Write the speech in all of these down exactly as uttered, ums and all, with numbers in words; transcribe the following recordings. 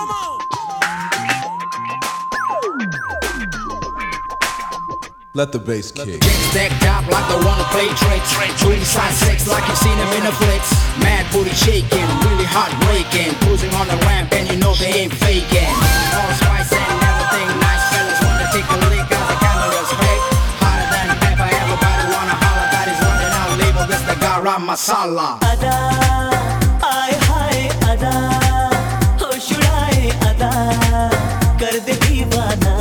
Let the bass kick. Stacked up like they wanna play tricks. Booty size six like you've seen them in the flicks. Mad booty shaking, really heartbreaking. Cruising on the ramp and you know they ain't faking. All spice and everything nice. Fellas wanna take a lick as the cameras fake. Hotter than pepper, everybody wanna holler. That is running out, label this the garam masala. Ada, ay hi ada, ho shudaye ada, kar de deewana.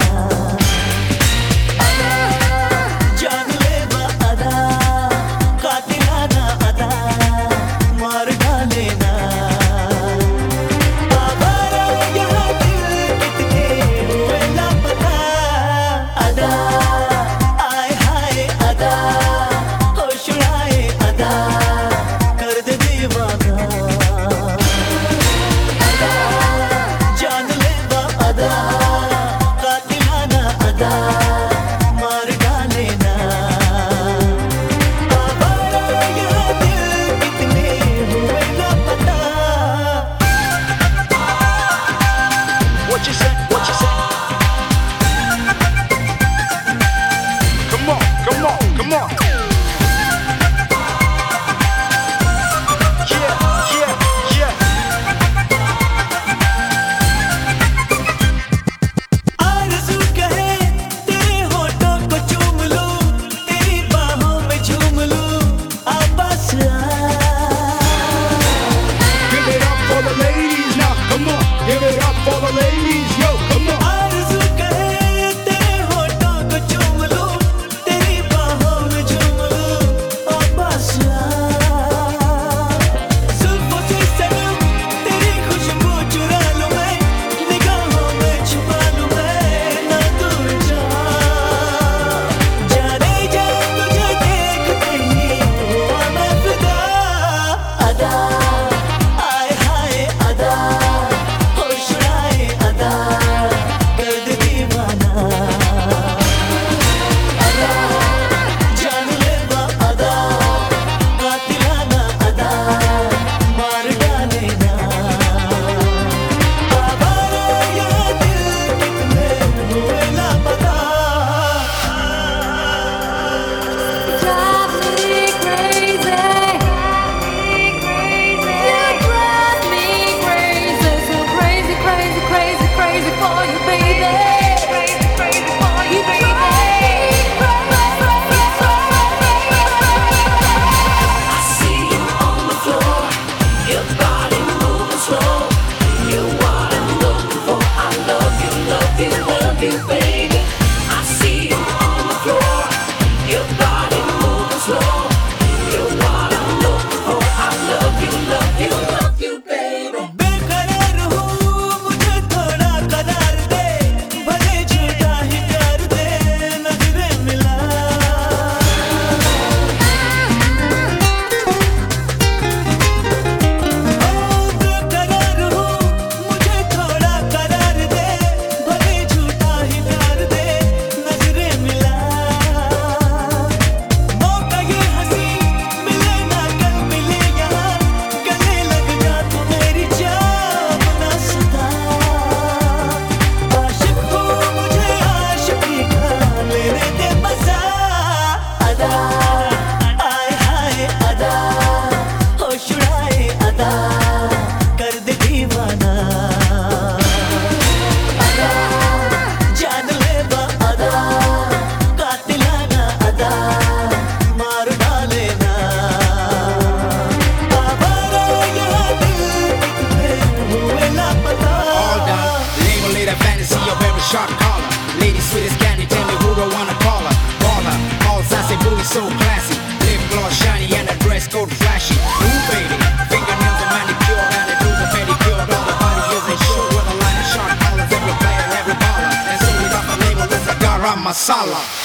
Shot caller, lady sweet as candy, tell me who don't wanna call her. Baller, all sassy, booty so classy. Lip gloss shiny and a dress code flashy. Ooh baby, fingernails are manicured and the dudes are pedicured. All the body isn't sure with a line of shot collars. Every player, every baller, and so we got the label, it's a garam masala.